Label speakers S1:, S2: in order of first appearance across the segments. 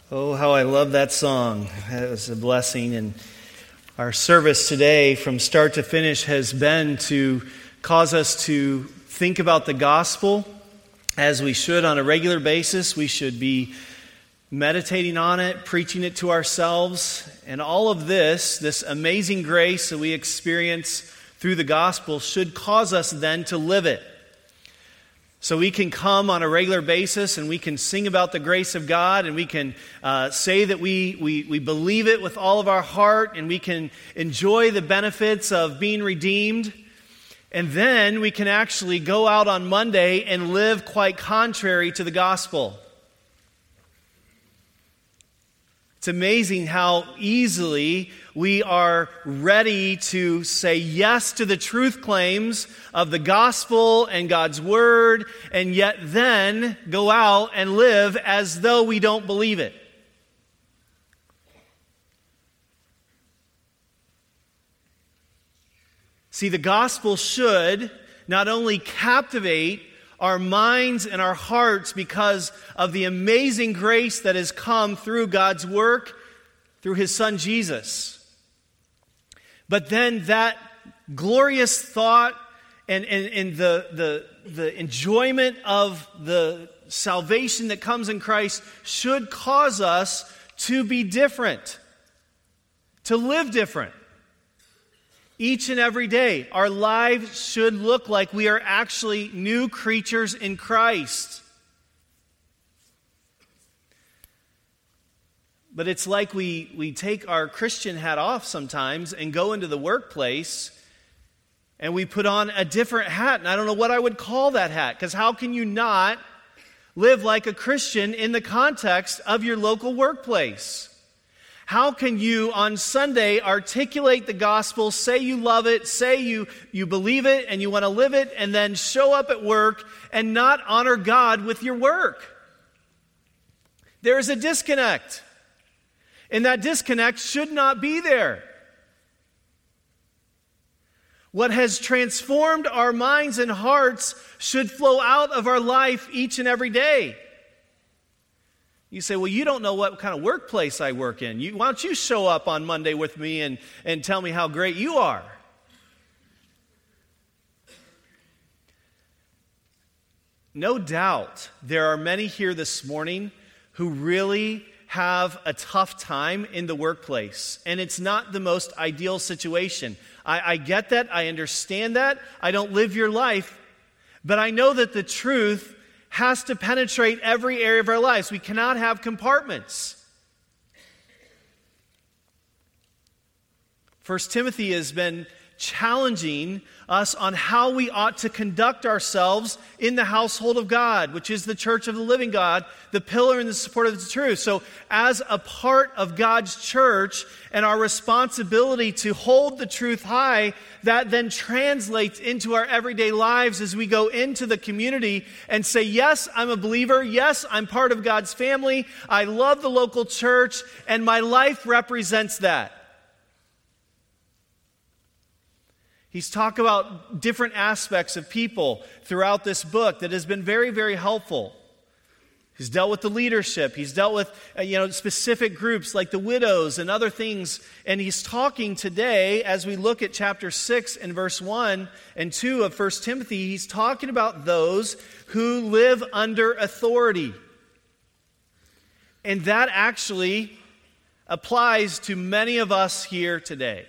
S1: Oh, how I love that song. That was a blessing. And our service today, from start to finish, has been to cause us to think about the gospel as we should on a regular basis. We should be meditating on it, preaching it to ourselves. And all of this amazing grace that we experience through the gospel should cause us then to live it. So we can come on a regular basis and we can sing about the grace of God, and we can say that we believe it with all of our heart, and we can enjoy the benefits of being redeemed. And then we can actually go out on Monday and live quite contrary to the gospel. It's amazing how easily we are ready to say yes to the truth claims of the gospel and God's word, and yet then go out and live as though we don't believe it. See, the gospel should not only captivate our minds and our hearts because of the amazing grace that has come through God's work, through His Son Jesus. But then that glorious thought and the enjoyment of the salvation that comes in Christ should cause us to be different, to live different. Each and every day, our lives should look like we are actually new creatures in Christ. But it's like we take our Christian hat off sometimes and go into the workplace and we put on a different hat. And I don't know what I would call that hat, because how can you not live like a Christian in the context of your local workplace? How can you on Sunday articulate the gospel, say you love it, say you believe it and you want to live it, and then show up at work and not honor God with your work? There is a disconnect. And that disconnect should not be there. What has transformed our minds and hearts should flow out of our life each and every day. You say, well, you don't know what kind of workplace I work in. Why don't you show up on Monday with me and tell me how great you are? No doubt there are many here this morning who really have a tough time in the workplace, and it's not the most ideal situation. I get that. I understand that. I don't live your life, but I know that the truth has to penetrate every area of our lives. We cannot have compartments. 1 Timothy has been challenging us on how we ought to conduct ourselves in the household of God, which is the church of the living God, the pillar and the support of the truth. So as a part of God's church and our responsibility to hold the truth high, that then translates into our everyday lives as we go into the community and say, yes, I'm a believer. Yes, I'm part of God's family. I love the local church, and my life represents that. He's talked about different aspects of people throughout this book that has been very, very helpful. He's dealt with the leadership. He's dealt with specific groups like the widows and other things. And he's talking today, as we look at chapter 6 and verse 1 and 2 of 1 Timothy, he's talking about those who live under authority. And that actually applies to many of us here today.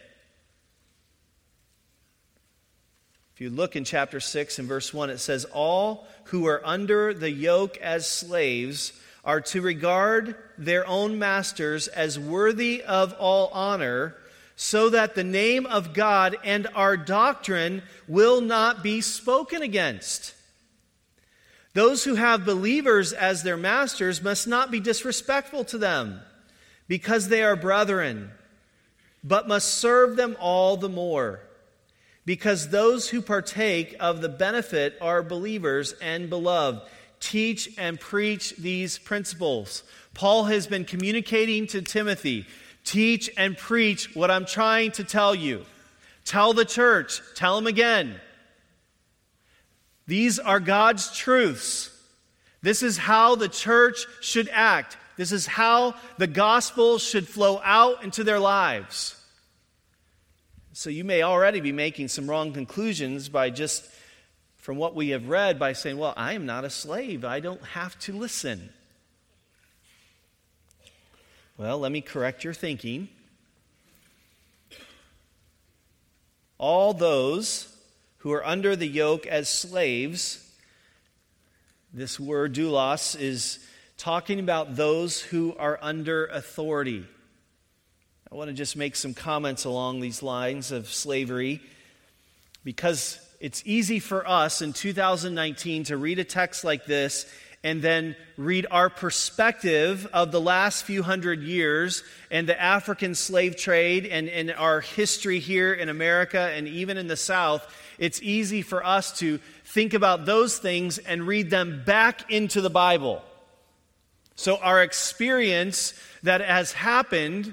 S1: If you look in chapter 6 and verse 1, it says, all who are under the yoke as slaves are to regard their own masters as worthy of all honor, so that the name of God and our doctrine will not be spoken against. Those who have believers as their masters must not be disrespectful to them, because they are brethren, but must serve them all the more, because those who partake of the benefit are believers and beloved. Teach and preach these principles. Paul has been communicating to Timothy, teach and preach what I'm trying to tell you. Tell the church, tell them again. These are God's truths. This is how the church should act. This is how the gospel should flow out into their lives. So you may already be making some wrong conclusions by just, from what we have read, by saying, well, I am not a slave. I don't have to listen. Well, let me correct your thinking. All those who are under the yoke as slaves, this word doulos is talking about those who are under authority. I want to just make some comments along these lines of slavery, because it's easy for us in 2019 to read a text like this and then read our perspective of the last few hundred years and the African slave trade and our history here in America and even in the South. It's easy for us to think about those things and read them back into the Bible. So our experience that has happened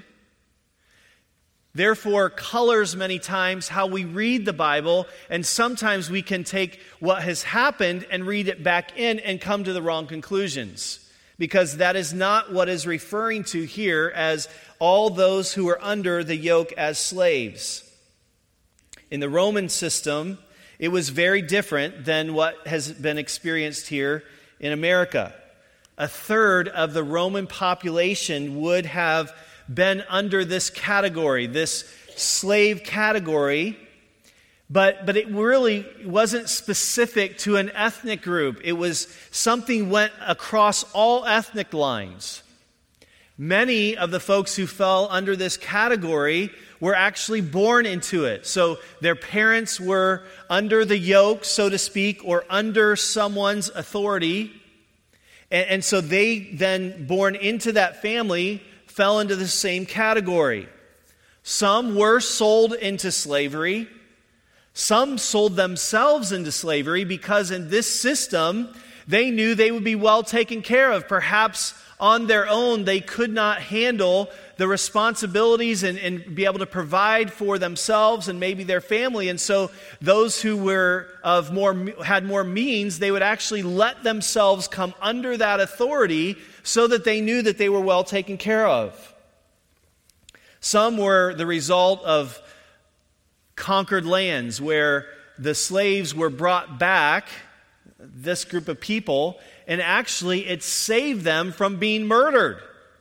S1: therefore colors many times how we read the Bible, and sometimes we can take what has happened and read it back in and come to the wrong conclusions, because that is not what is referring to here as all those who are under the yoke as slaves. In the Roman system, it was very different than what has been experienced here in America. A third of the Roman population would have been under this category, this slave category, but it really wasn't specific to an ethnic group. It was something went across all ethnic lines. Many of the folks who fell under this category were actually born into it. So their parents were under the yoke, so to speak, or under someone's authority. And so they then, born into that family, fell into the same category. Some were sold into slavery. Some sold themselves into slavery because in this system, they knew they would be well taken care of. Perhaps on their own, they could not handle the responsibilities and be able to provide for themselves and maybe their family. And so those who were had more means, they would actually let themselves come under that authority so that they knew that they were well taken care of. Some were the result of conquered lands where the slaves were brought back, this group of people, and actually it saved them from being murdered.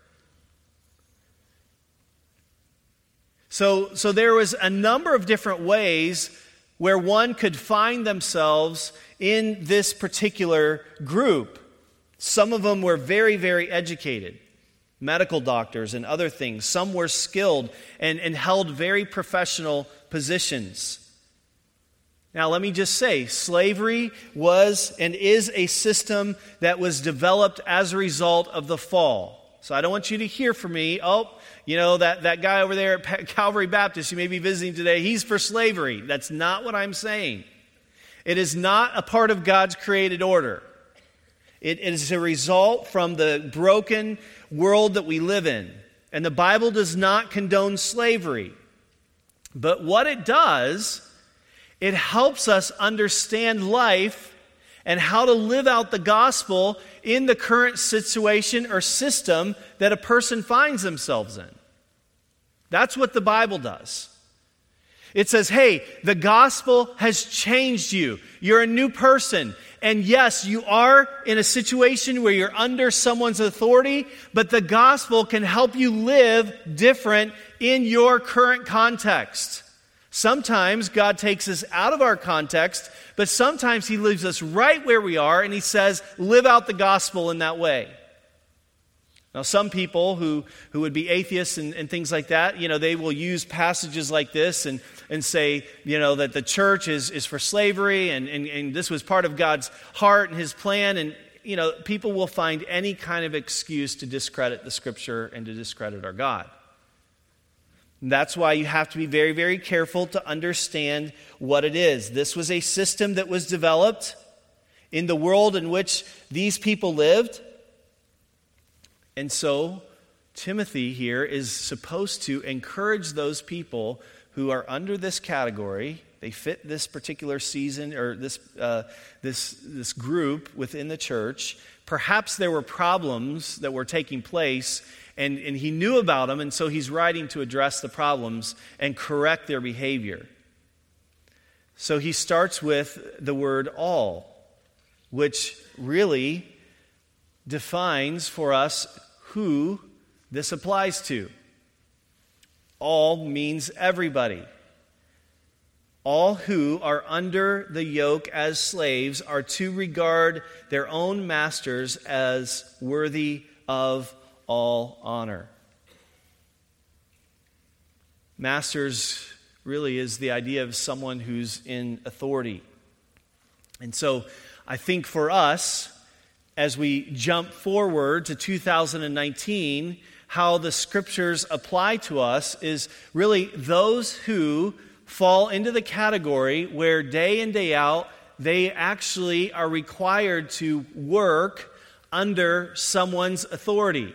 S1: So there was a number of different ways where one could find themselves in this particular group. Some of them were very, very educated, medical doctors and other things. Some were skilled and held very professional positions. Now, let me just say, slavery was and is a system that was developed as a result of the fall. So I don't want you to hear from me, that guy over there at Calvary Baptist you may be visiting today, he's for slavery. That's not what I'm saying. It is not a part of God's created order. It is a result from the broken world that we live in. And the Bible does not condone slavery. But what it does, it helps us understand life and how to live out the gospel in the current situation or system that a person finds themselves in. That's what the Bible does. It says, hey, the gospel has changed you. You're a new person. And yes, you are in a situation where you're under someone's authority, but the gospel can help you live different in your current context. Sometimes God takes us out of our context, but sometimes He leaves us right where we are and He says, live out the gospel in that way. Now, some people who would be atheists and things like that, they will use passages like this and say, that the church is for slavery and this was part of God's heart and His plan. And, people will find any kind of excuse to discredit the Scripture and to discredit our God. And that's why you have to be very, very careful to understand what it is. This was a system that was developed in the world in which these people lived. And so, Timothy here is supposed to encourage those people who are under this category. They fit this particular season or this group within the church. Perhaps there were problems that were taking place, and he knew about them, and so he's writing to address the problems and correct their behavior. So he starts with the word all, which really defines for us who this applies to. All means everybody. All who are under the yoke as slaves are to regard their own masters as worthy of all honor. Masters really is the idea of someone who's in authority. And so I think for us, as we jump forward to 2019, how the scriptures apply to us is really those who fall into the category where day in, day out, they actually are required to work under someone's authority.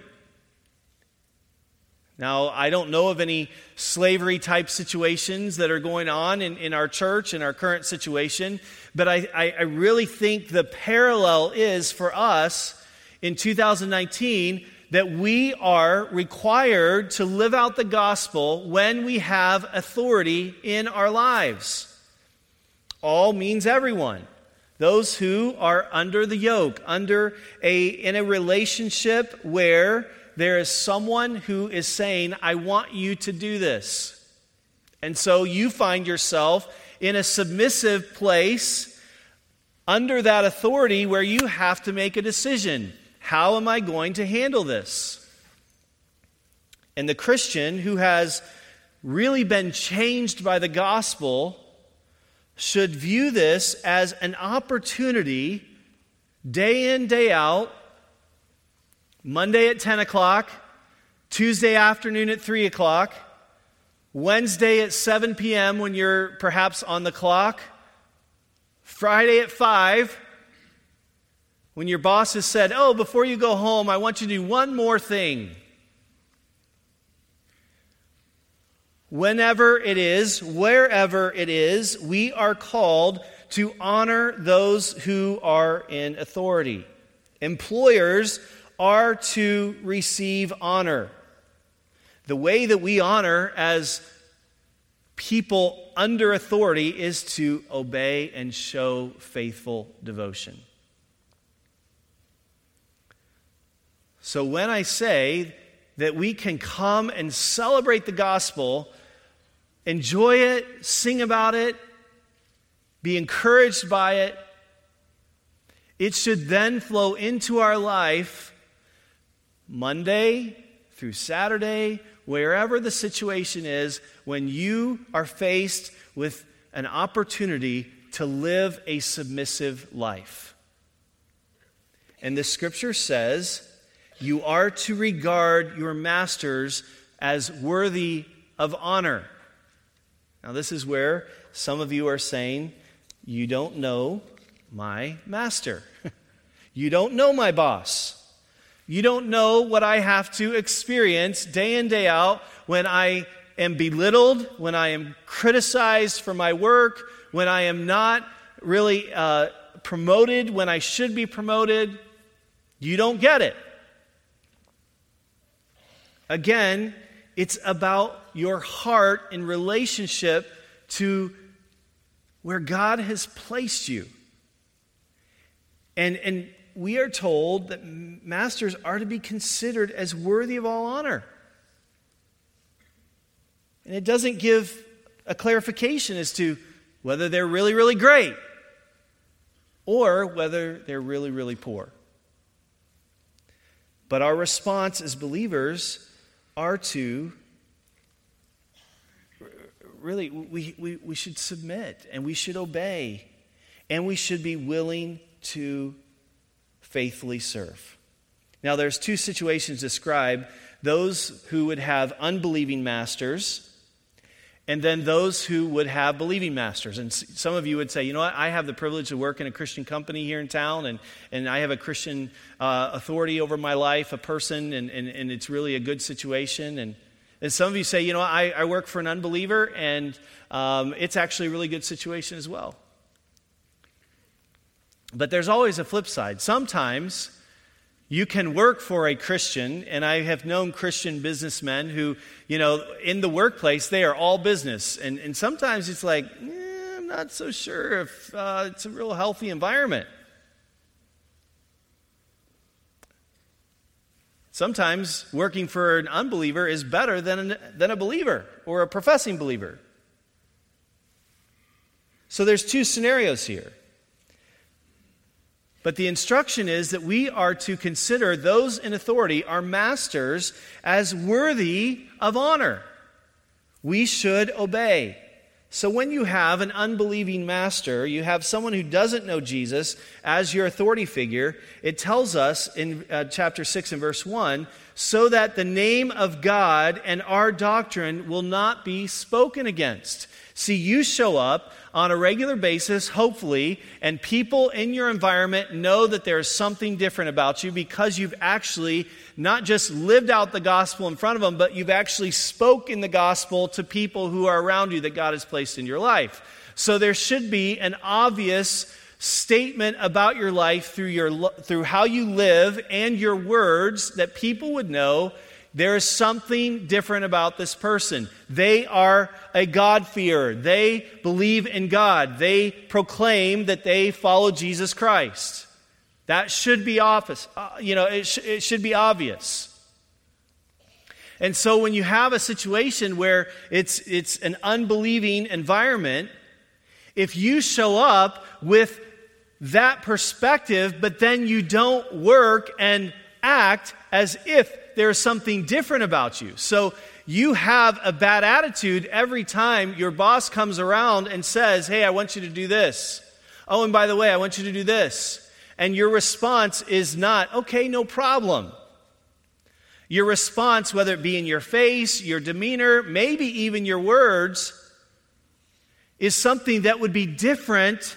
S1: Now, I don't know of any slavery-type situations that are going on in our church, in our current situation, but I really think the parallel is for us in 2019 that we are required to live out the gospel when we have authority in our lives. All means everyone. Those who are under the yoke, in a relationship where there is someone who is saying, I want you to do this. And so you find yourself in a submissive place under that authority where you have to make a decision. How am I going to handle this? And the Christian who has really been changed by the gospel should view this as an opportunity, day in, day out, Monday at 10 o'clock, Tuesday afternoon at 3 o'clock, Wednesday at 7 p.m. when you're perhaps on the clock, Friday at 5, when your boss has said, oh, before you go home, I want you to do one more thing. Whenever it is, wherever it is, we are called to honor those who are in authority. Employers are to receive honor. The way that we honor as people under authority is to obey and show faithful devotion. So when I say that we can come and celebrate the gospel, enjoy it, sing about it, be encouraged by it, it should then flow into our life Monday through Saturday, wherever the situation is, when you are faced with an opportunity to live a submissive life. And the scripture says, you are to regard your masters as worthy of honor. Now, this is where some of you are saying, you don't know my master. You don't know my boss. You don't know what I have to experience day in, day out when I am belittled, when I am criticized for my work, when I am not really promoted when I should be promoted. You don't get it. Again, it's about your heart in relationship to where God has placed you. And we are told that masters are to be considered as worthy of all honor. And it doesn't give a clarification as to whether they're really, really great or whether they're really, really poor. But our response as believers are to really, we should submit and we should obey and we should be willing to faithfully serve. Now, there's two situations described: those who would have unbelieving masters and then those who would have believing masters. And some of you would say, you know what, I have the privilege to work in a Christian company here in town, and I have a Christian authority over my life, a person, and it's really a good situation. And And some of you say, I work for an unbeliever, and it's actually a really good situation as well. But there's always a flip side. Sometimes you can work for a Christian, and I have known Christian businessmen who, in the workplace, they are all business. And sometimes it's like, I'm not so sure if it's a real healthy environment. Sometimes working for an unbeliever is better than a believer or a professing believer. So there's two scenarios here. But the instruction is that we are to consider those in authority, our masters, as worthy of honor. We should obey. So when you have an unbelieving master, you have someone who doesn't know Jesus as your authority figure, it tells us in chapter 6 and verse 1, so that the name of God and our doctrine will not be spoken against. See, you show up on a regular basis, hopefully, and people in your environment know that there's something different about you because you've actually not just lived out the gospel in front of them, but you've actually spoken the gospel to people who are around you that God has placed in your life. So there should be an obvious statement about your life through how you live and your words that people would know there is something different about this person. They are a God-fearer. They believe in God. They proclaim that they follow Jesus Christ. That should be it should be obvious. And so when you have a situation where it's an unbelieving environment, if you show up with that perspective, but then you don't work and act as if there's something different about you. So you have a bad attitude every time your boss comes around and says, hey, I want you to do this. Oh, and by the way, I want you to do this. And your response is not, okay, no problem. Your response, whether it be in your face, your demeanor, maybe even your words, is something that would be different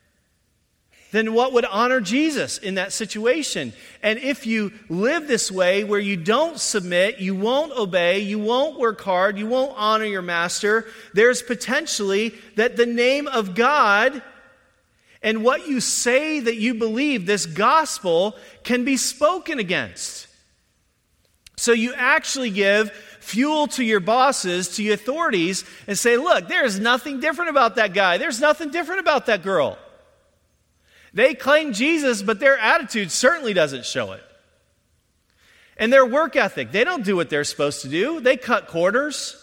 S1: than what would honor Jesus in that situation. And if you live this way where you don't submit, you won't obey, you won't work hard, you won't honor your master, there's potentially that the name of God and what you say that you believe, this gospel, can be spoken against. So you actually give fuel to your bosses, to your authorities, and say, look, there's nothing different about that guy. There's nothing different about that girl. They claim Jesus, but their attitude certainly doesn't show it. And their work ethic, they don't do what they're supposed to do. They cut corners.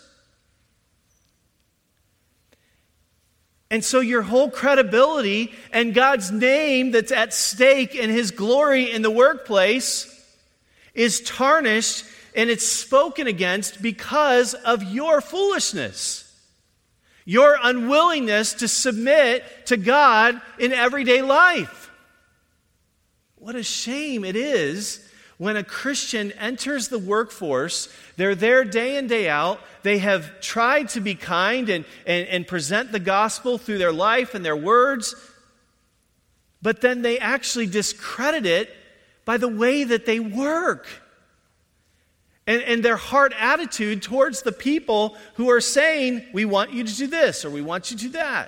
S1: And so your whole credibility and God's name that's at stake and His glory in the workplace is tarnished and it's spoken against because of your foolishness. Your unwillingness to submit to God in everyday life. What a shame it is when a Christian enters the workforce. They're there day in, day out. They have tried to be kind and present the gospel through their life and their words. But then they actually discredit it by the way that they work. And their heart attitude towards the people who are saying, we want you to do this or we want you to do that.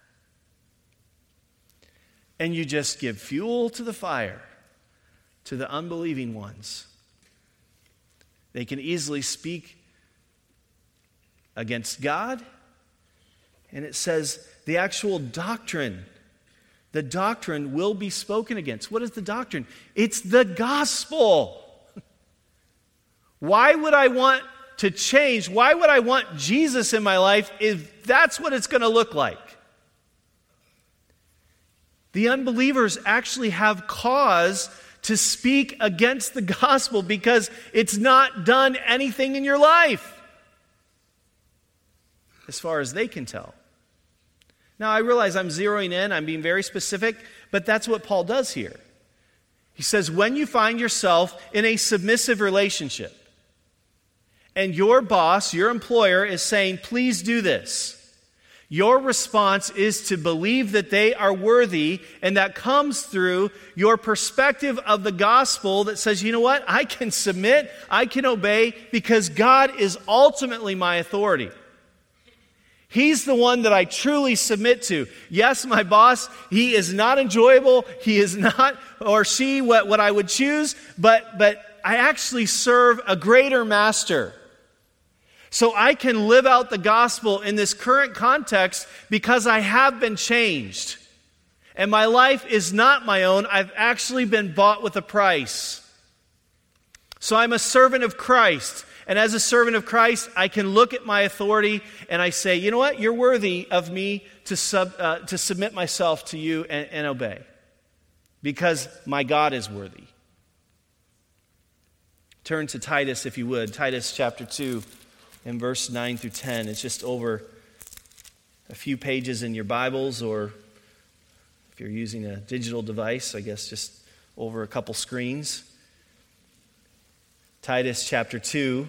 S1: And you just give fuel to the fire to the unbelieving ones. They can easily speak against God. And it says the actual doctrine, the doctrine will be spoken against. What is the doctrine? It's the gospel. Why would I want to change? Why would I want Jesus in my life if that's what it's going to look like? The unbelievers actually have cause to speak against the gospel because it's not done anything in your life, as far as they can tell. Now, I realize I'm zeroing in, I'm being very specific, but that's what Paul does here. He says, when you find yourself in a submissive relationship, and your boss, your employer, is saying, please do this. Your response is to believe that they are worthy, and that comes through your perspective of the gospel that says, you know what? I can submit, I can obey, because God is ultimately my authority. He's the one that I truly submit to. Yes, my boss, he is not enjoyable, he is not, or she, what I would choose, but I actually serve a greater master. So I can live out the gospel in this current context because I have been changed. And my life is not my own. I've actually been bought with a price. So I'm a servant of Christ. And as a servant of Christ, I can look at my authority and I say, you know what? You're worthy of me to submit myself to you and obey. Because my God is worthy. Turn to Titus, if you would. Titus chapter 2. In verse 9 through 10, it's just over a few pages in your Bibles, or if you're using a digital device, I guess just over a couple screens. Titus chapter 2.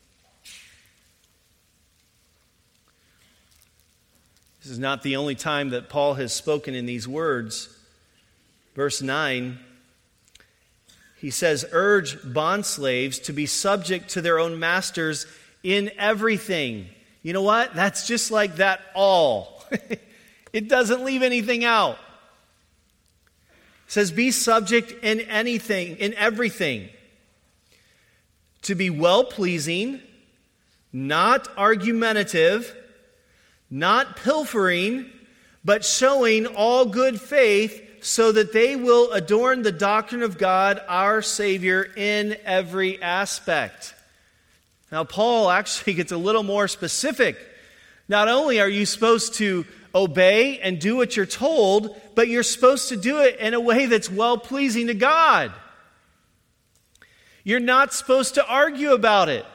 S1: This is not the only time that Paul has spoken in these words. Verse 9, he says, "Urge bondslaves to be subject to their own masters in everything." You know what? That's just like that all. It doesn't leave anything out. It says, be subject in anything, in everything. To be well-pleasing, not argumentative, not pilfering, but showing all good faith, so that they will adorn the doctrine of God, our Savior, in every aspect. Now, Paul actually gets a little more specific. Not only are you supposed to obey and do what you're told, but you're supposed to do it in a way that's well-pleasing to God. You're not supposed to argue about it.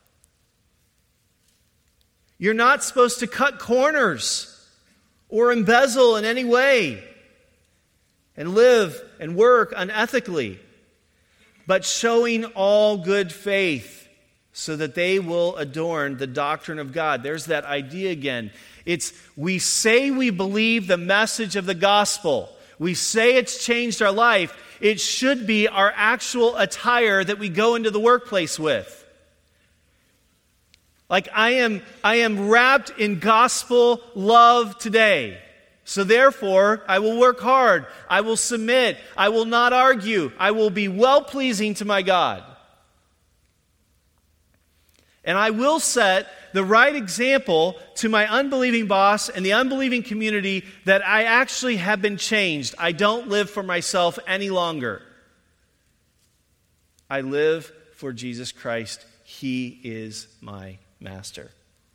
S1: You're not supposed to cut corners or embezzle in any way and live and work unethically, but showing all good faith, so that they will adorn the doctrine of God. There's that idea again. It's we say we believe the message of the gospel. We say it's changed our life. It should be our actual attire that we go into the workplace with. Like I am wrapped in gospel love today. So therefore, I will work hard. I will submit. I will not argue. I will be well-pleasing to my God. And I will set the right example to my unbelieving boss and the unbelieving community that I actually have been changed. I don't live for myself any longer. I live for Jesus Christ. He is my master.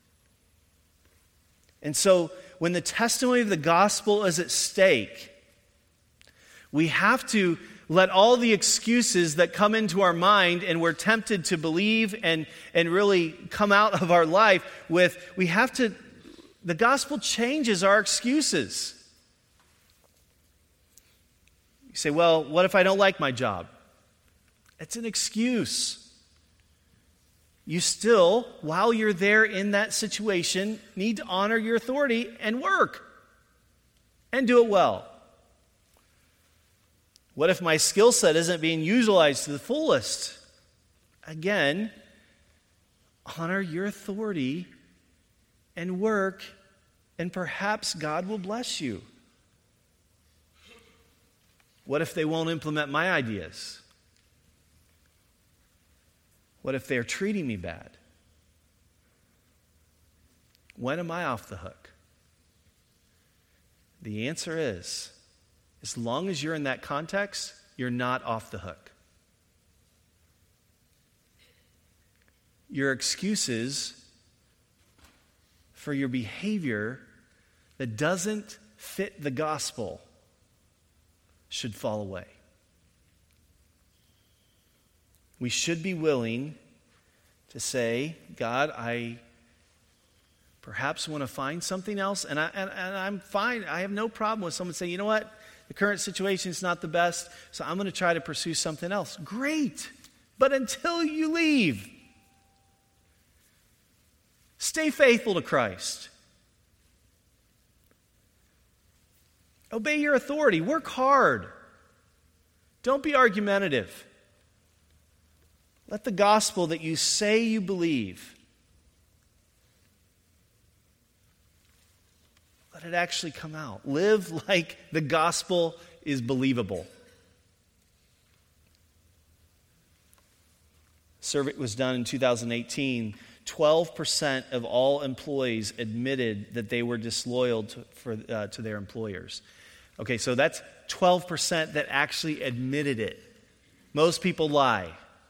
S1: And so when the testimony of the gospel is at stake, we have to let all the excuses that come into our mind and we're tempted to believe and really come out of our life with, the gospel changes our excuses. You say, well, what if I don't like my job? It's an excuse. You still, while you're there in that situation, need to honor your authority and work and do it well. What if my skill set isn't being utilized to the fullest? Again, honor your authority and work, and perhaps God will bless you. What if they won't implement my ideas? What if they're treating me bad? When am I off the hook? The answer is, as long as you're in that context, you're not off the hook. Your excuses for your behavior that doesn't fit the gospel should fall away. We should be willing to say, God, I perhaps want to find something else, and I'm fine. I have no problem with someone saying, you know what? The current situation is not the best, so I'm going to try to pursue something else. Great. But until you leave, stay faithful to Christ. Obey your authority. Work hard. Don't be argumentative. Let the gospel that you say you believe, let it actually come out. Live like the gospel is believable. A survey was done in 2018. 12% of all employees admitted that they were disloyal to their employers. Okay, so that's 12% that actually admitted it. Most people lie.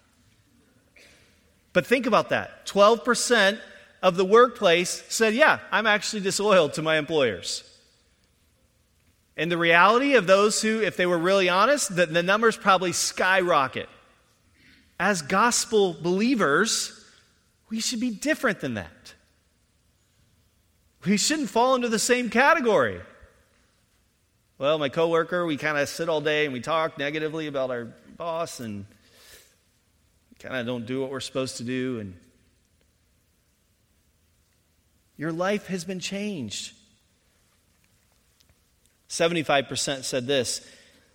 S1: But think about that. 12% of the workplace said, yeah, I'm actually disloyal to my employers. And the reality of those who, if they were really honest, the numbers probably skyrocket. As gospel believers, we should be different than that. We shouldn't fall into the same category. Well, my coworker, we kind of sit all day and we talk negatively about our boss and kind of don't do what we're supposed to do. And your life has been changed. 75% said this.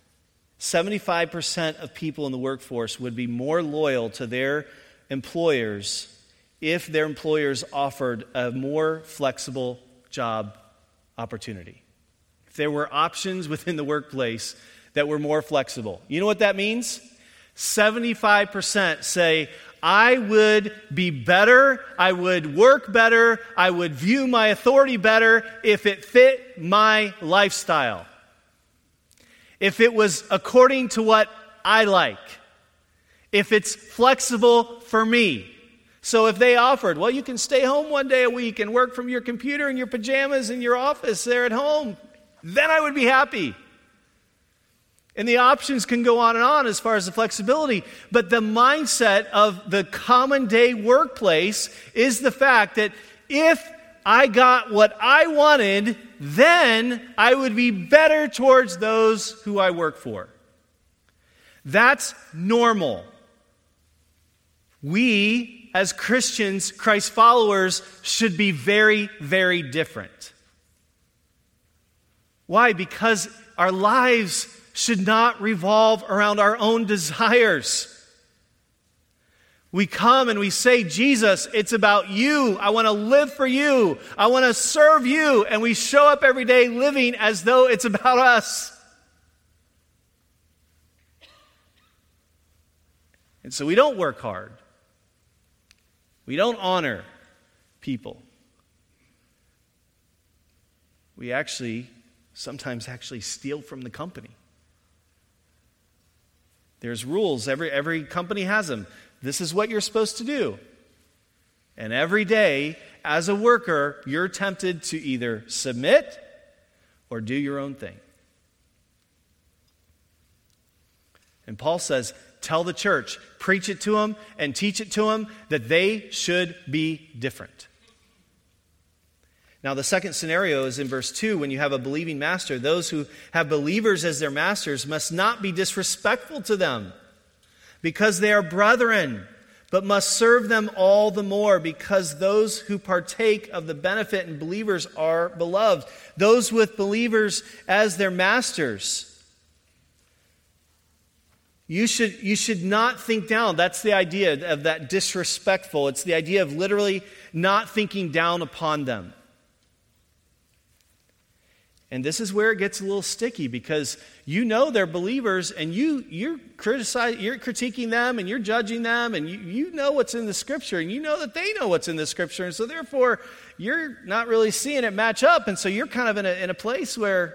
S1: 75% of people in the workforce would be more loyal to their employers if their employers offered a more flexible job opportunity. If there were options within the workplace that were more flexible. You know what that means? 75% say, I would be better, I would work better, I would view my authority better if it fit my lifestyle. If it was according to what I like. If it's flexible for me. So if they offered, well, you can stay home one day a week and work from your computer in your pajamas in your office there at home, then I would be happy. And the options can go on as far as the flexibility. But the mindset of the common day workplace is the fact that if I got what I wanted, then I would be better towards those who I work for. That's normal. We, as Christians, Christ followers, should be very, very different. Why? Because our lives should not revolve around our own desires. We come and we say, Jesus, it's about you. I want to live for you. I want to serve you. And we show up every day living as though it's about us. And so we don't work hard. We don't honor people. We sometimes steal from the company. There's rules. Every company has them. This is what you're supposed to do. And every day, as a worker, you're tempted to either submit or do your own thing. And Paul says, tell the church, preach it to them, and teach it to them that they should be different. Now, the second scenario is in verse 2. When you have a believing master, those who have believers as their masters must not be disrespectful to them because they are brethren, but must serve them all the more because those who partake of the benefit in believers are beloved. Those with believers as their masters. You should not think down. That's the idea of that disrespectful. It's the idea of literally not thinking down upon them. And this is where it gets a little sticky because you know they're believers and you're critiquing them and you're judging them and you know what's in the Scripture and you know that they know what's in the Scripture. And so therefore, you're not really seeing it match up. And so you're kind of in a place where,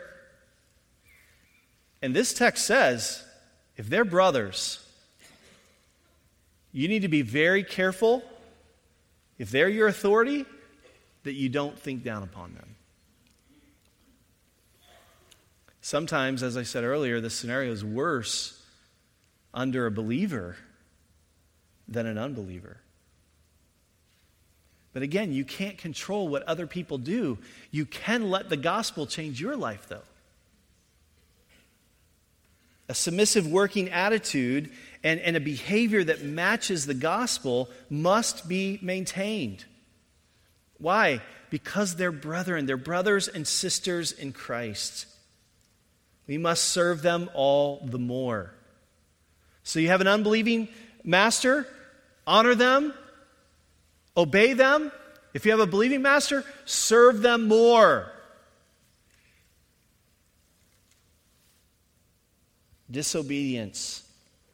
S1: and this text says, if they're brothers, you need to be very careful, if they're your authority, that you don't think down upon them. Sometimes, as I said earlier, the scenario is worse under a believer than an unbeliever. But again, you can't control what other people do. You can let the gospel change your life, though. A submissive working attitude and a behavior that matches the gospel must be maintained. Why? Because they're brethren. They're brothers and sisters in Christ. we must serve them all the more. So you have an unbelieving master, honor them, obey them. If you have a believing master, serve them more. Disobedience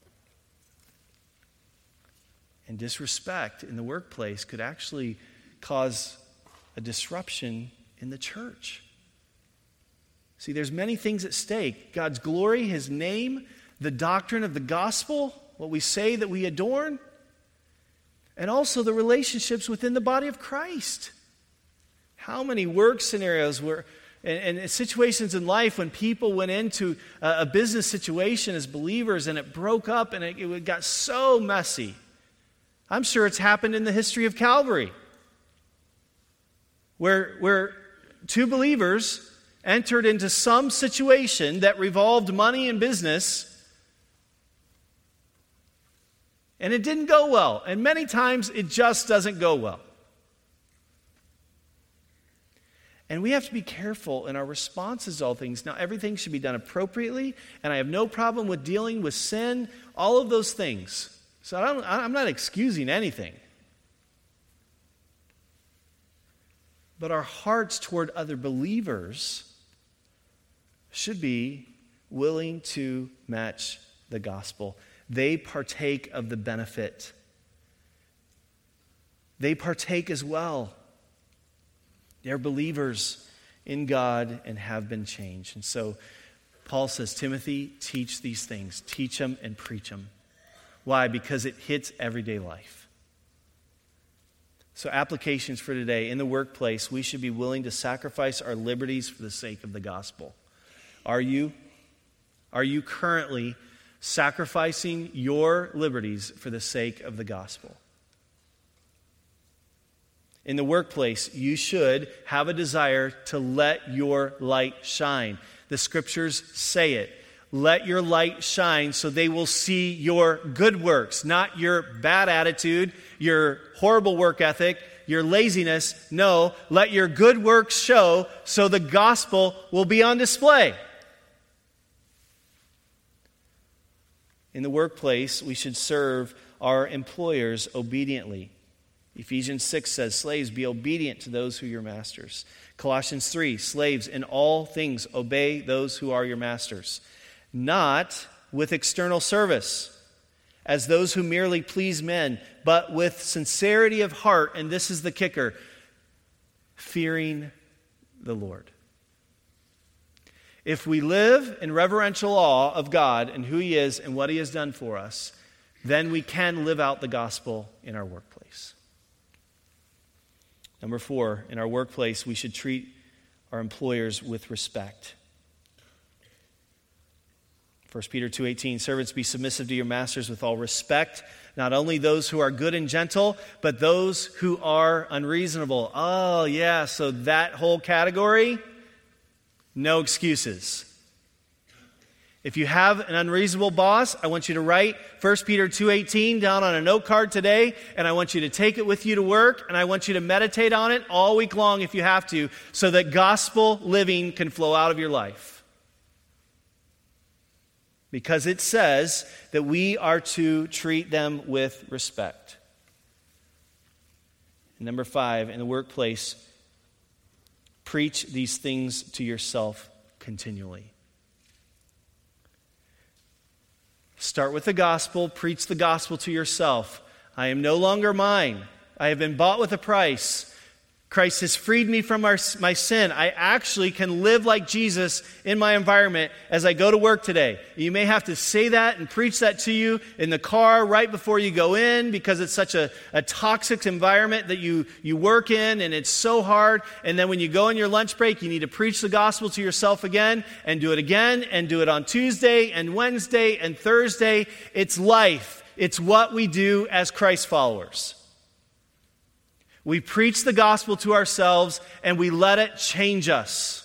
S1: and disrespect in the workplace could actually cause a disruption in the church. See, there's many things at stake. God's glory, His name, the doctrine of the gospel, what we say that we adorn, and also the relationships within the body of Christ. How many work scenarios were and situations in life when people went into a business situation as believers and it broke up and it got so messy. I'm sure it's happened in the history of Calvary, where two believers entered into some situation that revolved money and business, and it didn't go well. And many times it just doesn't go well. And we have to be careful in our responses to all things. Now, everything should be done appropriately, and I have no problem with dealing with sin, all of those things. So I'm not excusing anything. But our hearts toward other believers should be willing to match the gospel. They partake of the benefit. They partake as well. They're believers in God and have been changed. And so Paul says, Timothy, teach these things. Teach them and preach them. Why? Because it hits everyday life. So applications for today. In the workplace, we should be willing to sacrifice our liberties for the sake of the gospel. Are you? Are you currently sacrificing your liberties for the sake of the gospel? In the workplace, you should have a desire to let your light shine. The scriptures say it. Let your light shine so they will see your good works, not your bad attitude, your horrible work ethic, your laziness. No, let your good works show so the gospel will be on display. In the workplace, we should serve our employers obediently. Ephesians 6 says, slaves, be obedient to those who are your masters. Colossians 3, slaves, in all things obey those who are your masters, not with external service, as those who merely please men, but with sincerity of heart, and this is the kicker, fearing the Lord. If we live in reverential awe of God and who He is and what He has done for us, then we can live out the gospel in our workplace. Number 4, in our workplace, we should treat our employers with respect. 1 Peter 2:18, servants, be submissive to your masters with all respect, not only those who are good and gentle, but those who are unreasonable. Oh, yeah, so that whole category, no excuses. If you have an unreasonable boss, I want you to write 1 Peter 2:18 down on a note card today, and I want you to take it with you to work, and I want you to meditate on it all week long if you have to, so that gospel living can flow out of your life. Because it says that we are to treat them with respect. And number 5, in the workplace, preach these things to yourself continually. Start with the gospel, preach the gospel to yourself. I am no longer mine. I have been bought with a price. Christ has freed me from my sin. I actually can live like Jesus in my environment as I go to work today. You may have to say that and preach that to you in the car right before you go in because it's such a toxic environment that you work in and it's so hard. And then when you go on your lunch break, you need to preach the gospel to yourself again and do it on Tuesday and Wednesday and Thursday. It's life. It's what we do as Christ followers. We preach the gospel to ourselves and we let it change us.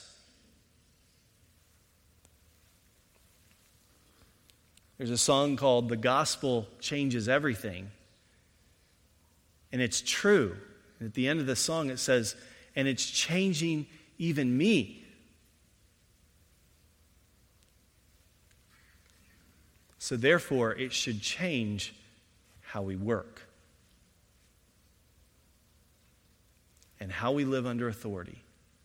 S1: There's a song called "The Gospel Changes Everything." And it's true. At the end of the song it says, and it's changing even me. So therefore, it should change how we work and how we live under authority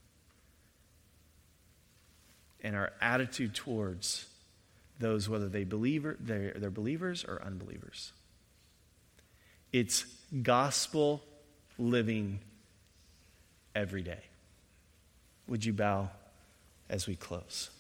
S1: and our attitude towards those, whether they're believers or unbelievers. It's gospel living every day. Would you bow as we close?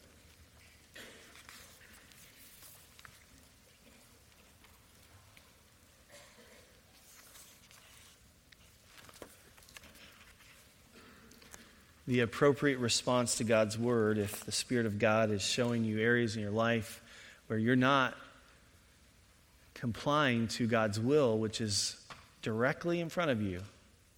S1: The appropriate response to God's word, if the Spirit of God is showing you areas in your life where you're not complying to God's will, which is directly in front of you,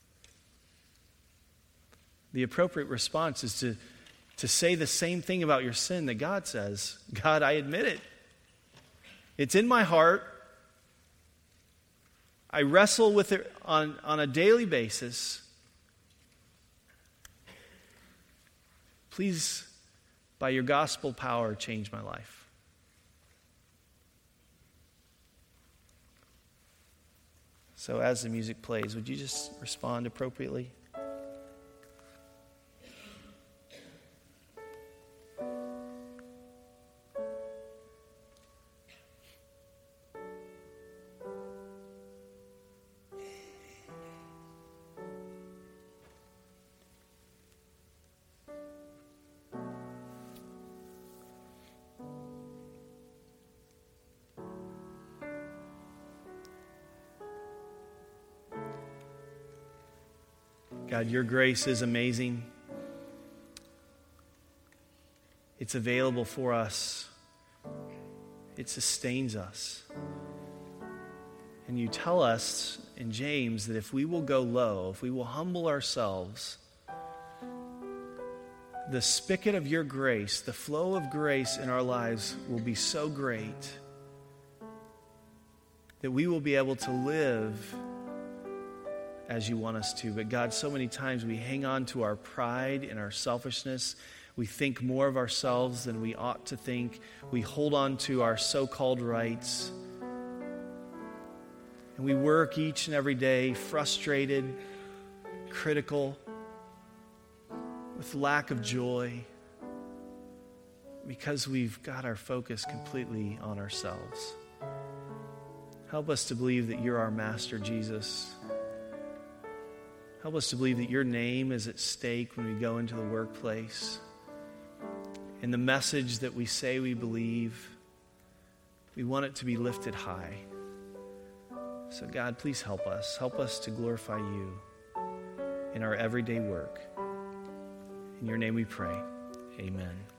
S1: the appropriate response is to say the same thing about your sin that God says. God, I admit it. It's in my heart. I wrestle with it on a daily basis. Please, by your gospel power, change my life. So as the music plays, would you just respond appropriately? God, your grace is amazing. It's available for us. It sustains us. And you tell us in James that if we will go low, if we will humble ourselves, the spigot of your grace, the flow of grace in our lives will be so great that we will be able to live as you want us to. But God, so many times we hang on to our pride and our selfishness. We think more of ourselves than we ought to think. We hold on to our so-called rights. And we work each and every day frustrated, critical, with lack of joy, because we've got our focus completely on ourselves. Help us to believe that you're our Master, Jesus. Help us to believe that your name is at stake when we go into the workplace. And the message that we say we believe, we want it to be lifted high. So God, please help us. Help us to glorify you in our everyday work. In your name we pray. Amen.